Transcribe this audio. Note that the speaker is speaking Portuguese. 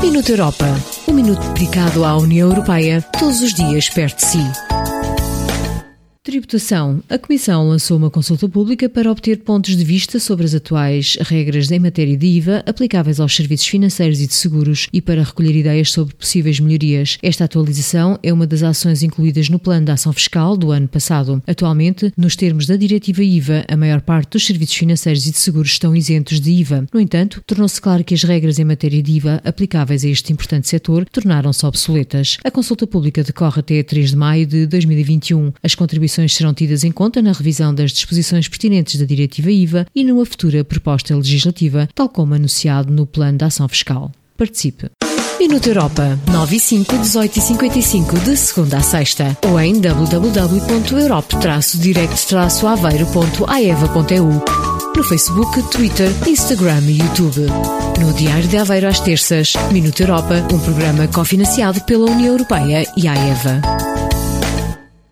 Minuto Europa. Um minuto dedicado à União Europeia, todos os dias perto de si. Tributação. A Comissão lançou uma consulta pública para obter pontos de vista sobre as atuais regras em matéria de IVA aplicáveis aos serviços financeiros e de seguros e para recolher ideias sobre possíveis melhorias. Esta atualização é uma das ações incluídas no Plano de Ação Fiscal do ano passado. Atualmente, nos termos da Diretiva IVA, a maior parte dos serviços financeiros e de seguros estão isentos de IVA. No entanto, tornou-se claro que as regras em matéria de IVA aplicáveis a este importante setor tornaram-se obsoletas. A consulta pública decorre até 3 de maio de 2021. As contribuições serão tidas em conta na revisão das disposições pertinentes da Diretiva IVA e numa futura proposta legislativa, tal como anunciado no Plano de Ação Fiscal. Participe! Minuto Europa, 9 e 5, 18 e 55, de segunda a sexta, ou em www.europe-direct-aveiro.aeva.eu, no Facebook, Twitter, Instagram e YouTube. No Diário de Aveiro às terças, Minuto Europa, um programa cofinanciado pela União Europeia e a AEVA.